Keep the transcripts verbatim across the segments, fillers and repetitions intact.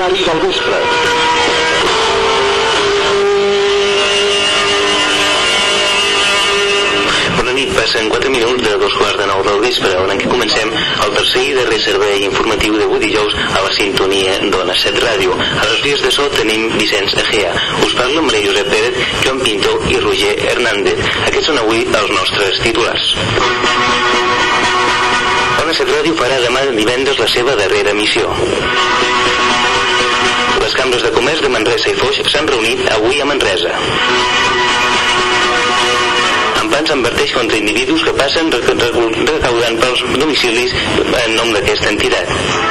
noticiari del vespre. Bona nit, passen quatre minuts de dos quarts de nou del vespre, on en què comencem el tercer i darrer servei informatiu d'avui dijous a la sintonia d'Ona set Ràdio. A les vies de so tenim Vicenç Egea. Us parla Maria Josep Pérez, Joan Pinto i Roger Hernández. Aquests són avui els nostres titulars. Ona set Ràdio farà demà divendres la seva darrera emissió. Les cambres de comerç de Manresa i Foix s'han reunit avui a Manresa. Ampans adverteix contra individus que passen recaudant pels domicilis en nom d'aquesta entitat.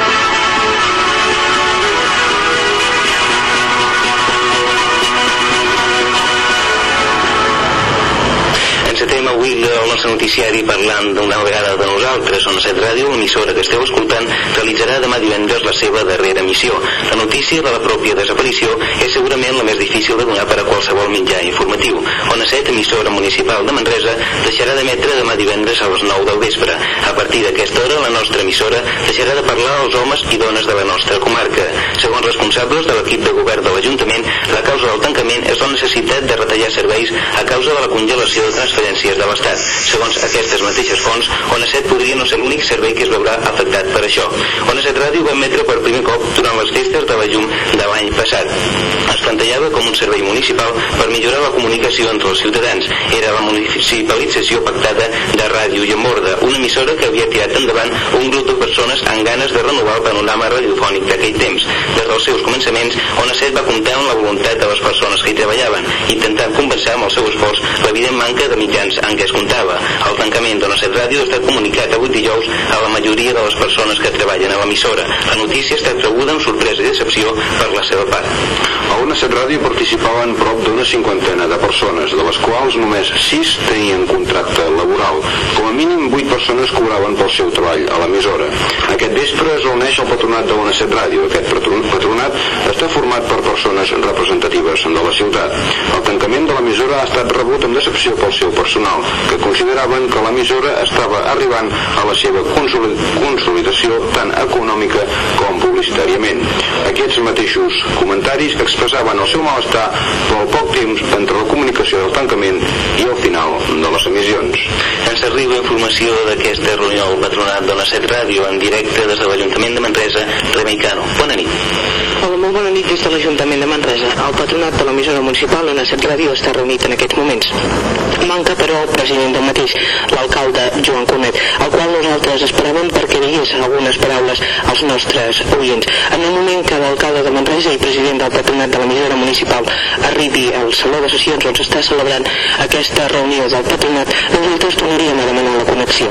Encetem avui el nostre noticiari parlant d'una vegada de nosaltres. Ona set Ràdio, l'emissora que esteu escoltant, realitzarà demà divendres la seva darrera emissió. La notícia de la pròpia desaparició és segurament la més difícil de donar per a qualsevol mitjà informatiu. Ona set, emissora municipal de Manresa, deixarà d'emetre demà divendres a les nou del vespre. A partir d'aquesta hora, la nostra emissora deixarà de parlar als homes i dones de la nostra comarca. Segons responsables de l'equip de govern de l'Ajuntament, la causa del tancament és la necessitat de retallar serveis a causa de la congelació de transferències de l'Estat. Segons aquestes mateixes fonts, Ona set podria no ser l'únic servei que es veurà afectat per això. Ona set Ràdio va emetre per primer cop durant les festes de la llum de l'any passat. Es plantejava com un servei municipal per millorar la comunicació entre els ciutadans. Era la municipalització pactada de Ràdio Llamborda, una emissora que havia tirat endavant un grup de persones amb ganes de renovar el panorama radiofònic d'aquell temps. Des dels seus començaments, Ona set va comptar amb la voluntat de les persones que hi treballaven, intentant compensar amb el seu esforç l'evident manca de mitjans en què es comptava. El tancament d'Ona set Ràdio ha estat comunicat avui dijous a la majoria de les persones que treballen a l'emissora. La notícia ha estat rebuda amb sorpresa i decepció per la seva part. A Ona set Ràdio participaven prop d'una cinquantena de persones, de les quals només sis tenien contracte laboral. Com a mínim vuit persones cobraven pel seu treball a l'emissora. Aquest vespre es reuneix el patronat de Ona set Ràdio. Aquest patronat està format per persones representatives de la ciutat. El tancament de l'emissora ha estat rebut amb decepció pel seu personal, que consideraven que l'emissora estava arribant a la seva consolidació tant econòmica com publicitàriament. Aquests mateixos comentaris expressaven el seu malestar pel poc temps entre la comunicació del tancament i el final de les emissions. Ens arriba informació d'aquesta reunió al patronat d'Ona set Ràdio en directe des de l'Ajuntament de Manresa. Remei Cano, bona nit. Hola, molt bona nit des de l'Ajuntament de Manresa. El patronat de l'emissora municipal Ona set Ràdio està reunit en aquests moments. Manca, però, el president del mateix, l'alcalde Joan Cornet, el qual nosaltres esperàvem perquè digués algunes paraules als nostres oients. En el moment que l'alcalde de Manresa i president del patronat de l'emissora municipal arribi al saló de sessions on s'està celebrant aquesta reunió del patronat, nosaltres tornaríem a demanar la connexió.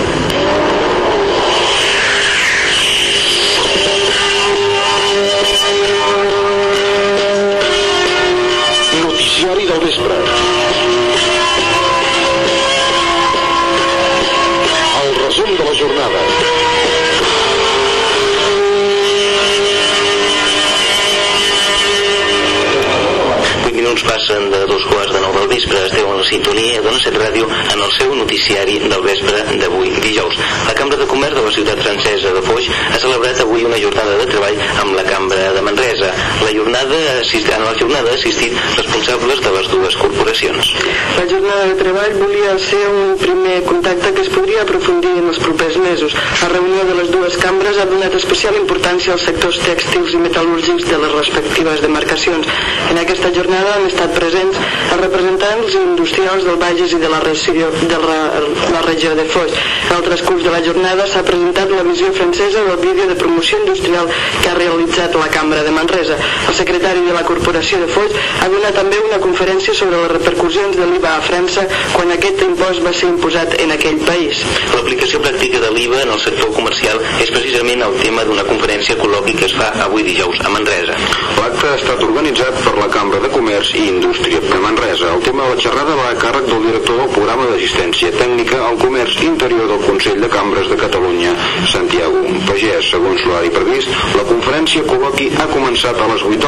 Noticiari del vespre. El resum de la jornada. Minuts passen de dos quarts de nou del vespre. Esteu en la sintonia d'Ona set Ràdio en el seu noticiari del vespre d'avui dijous. La Cambra de Comerç de la ciutat francesa de Foix ha celebrat avui una jornada de treball amb la Cambra de Manresa. La jornada assist... En la jornada ha assistit responsables de les dues corporacions. La jornada de treball volia ser un primer contacte que es podria aprofundir en els propers mesos. La reunió de les dues cambres ha donat especial importància als sectors tèxtils i metal·lúrgics de les respectives demarcacions. En aquesta jornada han estat presents els representants industrials del Bages i de la regió de, la, la regió de Foix. En el transcurs de la jornada s'ha presentat la visió francesa del vídeo de promoció industrial que ha realitzat la Cambra de Manresa. El secretari de la Corporació de Foix ha donat també una conferència sobre les repercussions de l'I V A a França quan aquest impost va ser imposat en aquell país. L'aplicació pràctica de l'I V A en el sector comercial és precisament el tema d'una conferència col·loqui que es fa avui dijous a Manresa. L'acte ha estat organitzat per la Cambra de Comerç i Indústria de Manresa. El tema de la xerrada va a càrrec del director del programa d'assistència tècnica al comerç interior del Consell de Cambres de Catalunya, Santiago Pagès. Segons l'horari previst, la conferència col·loqui ha començat a les vuit del vespre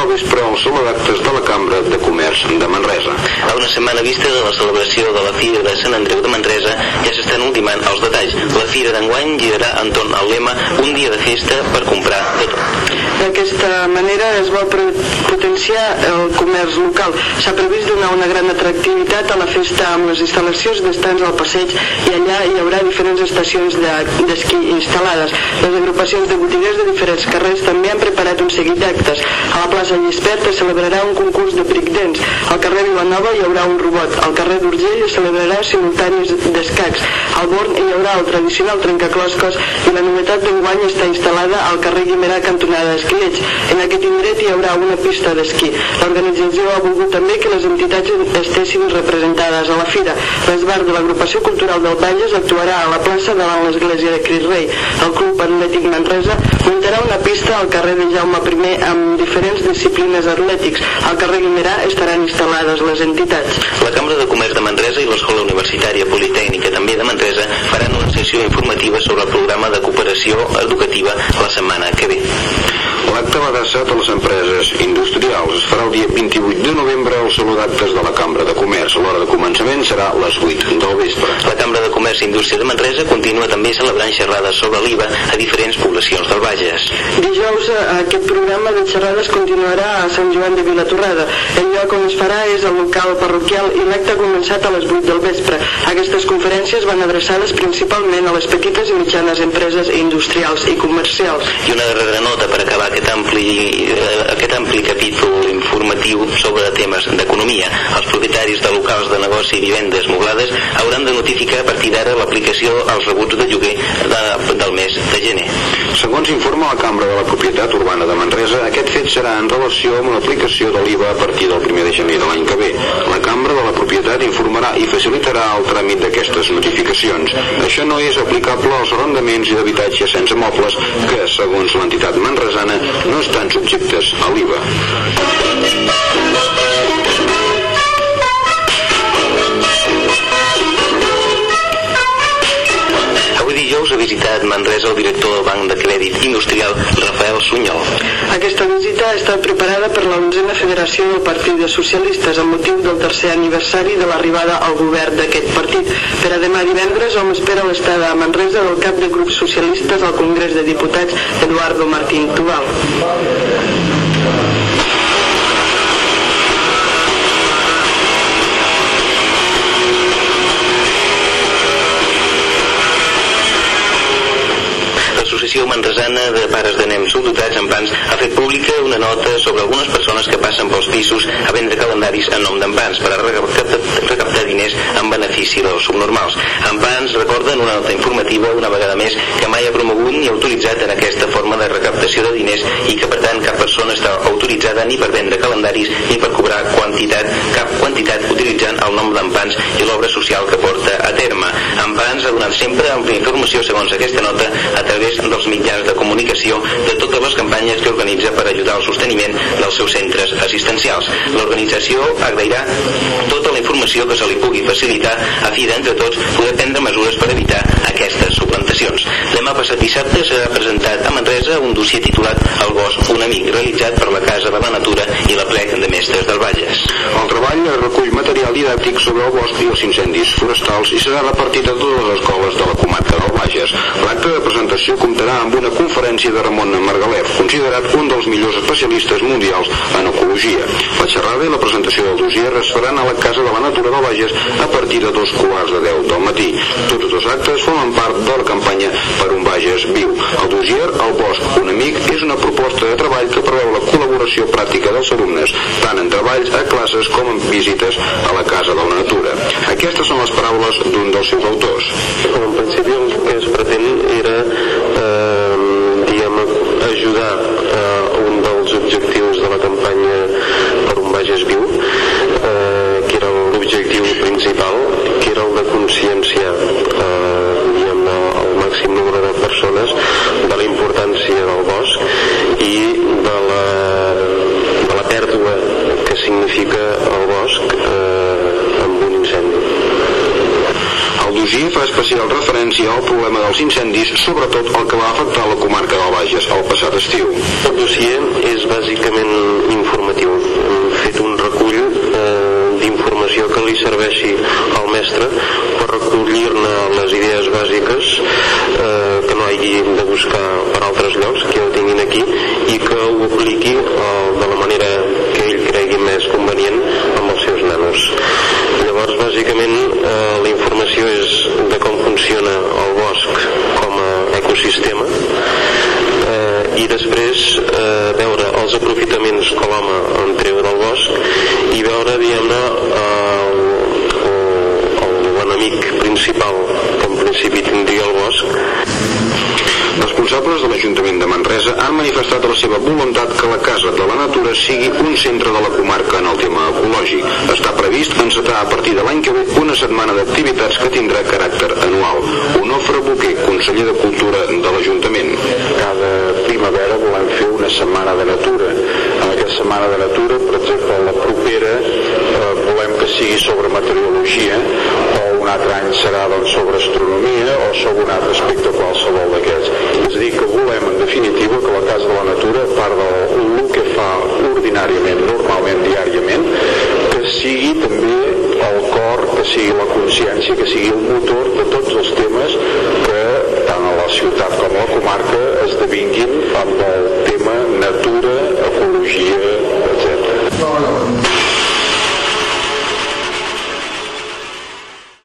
al Saló d'Actes de la Cambra de Comerç de Manresa. A una setmana vista de la celebració de la Fira de Sant Andreu de Manresa ja s'estan ultimant els detalls. La Fira d'enguany girarà entorn al lema "Un dia de festa per comprar de tot". D'aquesta manera es vol potenciar el comerç local. S'ha previst donar una gran atractivitat a la festa amb les instal·lacions d'estants al passeig i allà hi haurà diferents estacions d'esquí instal·lades. Les agrupacions de botiguers de diferents carrers també han preparat un seguit d'actes. A la plaça Llispert es celebrarà un concurs de breakdance. Al carrer Vilanova hi haurà un robot. Al carrer d'Urgell es celebrarà simultanis d'escacs. Al Born hi haurà el tradicional trencacloscos i la novetat d'enguany està instal·lada al carrer Guimerà cantonada Esquilets. En aquest indret hi haurà una pista d'esquí. L'organització ha volgut també que les entitats estessin representades a la fira. L'esbar de l'agrupació cultural del Bages actuarà a la plaça davant l'església de Crit Rei. El Club Atlètic Manresa muntarà una pista al carrer de Jaume primer amb diferents disciplines atlètics. Al carrer Guimerà estaran instal·lades les entitats. La Cambra de Comerç de Manresa i l'Escola Universitària Politècnica també de Manresa faran una sessió informativa sobre el programa de cooperació educativa la setmana que ve. L'acte va adreçat a les empreses industrials. Es farà el dia vint-i-vuit de novembre al Saló d'Actes de la Cambra de Comerç. L'hora de començament serà a les vuit del vespre. La Cambra de Comerç i Indústria de Manresa continua també celebrant xerrades sobre l'I V A a diferents poblacions del Bages. Dijous aquest programa de xerrades continuarà a Sant Joan de Vilatorrada. El lloc on es farà és el local parroquial i l'acte ha començat a les vuit del vespre. Aquestes conferències van adreçades principalment a les petites i mitjanes empreses industrials i comercials. I una darrera nota per acabar aquest ampli, eh, aquest ampli capítol informatiu sobre temes d'economia. Els propietaris de locals de negoci i vivendes moblades hauran de notificar a partir d'ara l'aplicació als rebuts de lloguer de, del mes de gener. Segons informa la Cambra de la Propietat Urbana de Manresa, aquest fet serà en relació amb l'aplicació de l'I V A a partir del primer de gener de l'any que ve. La Cambra de la Propietat informarà i facilitarà el tràmit d'aquestes notificacions. Això no és aplicable als arrendaments i d'habitatges sense mobles que, segons l'entitat manresana, no estan subjectes a l'I V A. Avui dijous ha visitat Manresa el director del Banc de Crèdit Industrial, Rafael Sunyol. Aquesta visita ha estat preparada per la onzena Federació del Partit de Socialistes amb motiu del tercer aniversari de l'arribada al govern d'aquest partit. Per a demà divendres hom espera l'estada a Manresa del cap de grups socialistes al Congrés de Diputats, Eduardo Martín Tubal. L'Associació Manresana de Pares de Nens Subdotats en Pans ha fet pública una nota sobre algunes persones que passen pels pisos a vendre calendaris en nom d'en Pans per a recaptar, recaptar diners en benefici dels subnormals. En Pans recorda en una nota informativa una vegada més que mai ha promogut ni autoritzat en aquesta forma de recaptació de diners i que per tant cap persona està autoritzada ni per vendre calendaris ni per cobrar quantitat, cap quantitat utilitzant el nom d'en Pans i l'obra social que porta a terme. En Pans ha donat sempre amplia informació segons aquesta nota a través dels mitjans de comunicació de totes les campanyes que organitza per ajudar al sosteniment dels seus centres assistencials. L'organització agrairà tota la informació que se li pugui facilitar a fi d'entre tots poder prendre mesures per evitar aquestes suplantacions. Demà passat dissabte s'ha presentat a Manresa un dossier titulat El bosc, un amic, realitzat per la Casa de la Natura i la Plec de Mestres del Bages. El treball recull material didàctic sobre el bosc i els incendis forestals i serà repartit a totes les escoles de la comarca del Bages. L'acte de presentació comptarà amb una conferència de Ramon Margalef, considerat un dels millors especialistes mundials en ecologia. La xerrada i la presentació del dossier es faran a la Casa de la Natura del Bages a partir de dos quarts de deu del matí. Tots dos actes formen part de la campanya Per un Bages Viu. El dossier El bosc, un amic, és una proposta de treball que preveu la col·laboració pràctica dels alumnes, tant en treballs a classes com en visites a la Casa de la Natura. Aquestes són les paraules d'un dels seus autors. En principi el que es pretén era eh, diguem, ajudar a un dels objectius de la campanya Per un Bages Viu, eh, que era l'objectiu principal, que era el de conscienciar eh, diguem, el màxim nombre de persones de la importància del bosc i de la, de la pèrdua que significa el bosc eh, amb un incendi. El dossier fa especial referència referència al problema dels incendis, sobretot el que va afectar la comarca del Bages el passat estiu. El dossier és bàsicament informatiu. Hem fet un recull eh, d'informació que li serveixi al mestre per recollir-ne les idees bàsiques eh, que no hagi de buscar per altres llocs, que ho tinguin aquí i que ho apliqui eh, de la manera que ell cregui més convenient amb els seus nanos. Llavors, bàsicament, eh, la informació és de com funciona el bosc com a ecosistema eh, i després eh, veure els aprofitaments que l'home en treu del bosc i veure, diguem-ne, eh, l'enemic principal que en principi tindria el bosc. Responsables de l'Ajuntament de Manresa han manifestat la seva voluntat que la Casa de la Natura sigui un centre de la comarca en el tema ecològic. Està previst encetar a partir de l'any que ve una setmana d'activitats que tindrà caràcter anual. Onofre Boquer, conseller de Cultura de l'Ajuntament. Cada primavera volem fer una setmana de natura. En aquesta setmana de natura, per exemple, la propera eh, volem que sigui sobre meteorologia, o un altre any serà doncs, sobre astronomia o sobre un altre aspecte qualsevol d'aquests. És a dir, que volem, en definitiva, que la Casa de la Natura, a part del que fa ordinàriament, normalment, diàriament, que sigui també el cor, que sigui la consciència, que sigui el motor de tots els temes que, tant a la ciutat com a la comarca, esdevinguin amb el tema natura